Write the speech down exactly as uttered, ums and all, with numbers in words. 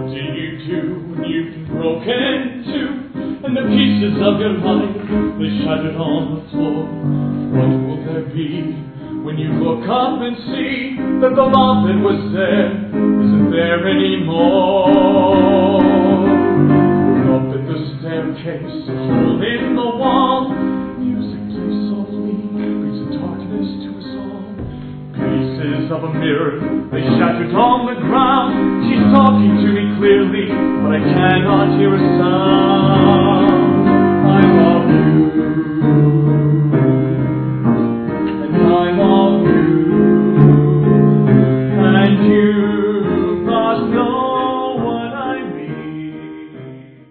What do you do when you've been broken in two, and the pieces of your life, they shattered on the floor? What will there be when you look up and see that the love that was there isn't there anymore? Look up at the staircase, a hole in the wall. Music plays softly, brings a darkness to us all. Pieces of a mirror, they shattered on the ground. She's talking to me clearly, but I cannot hear a sound.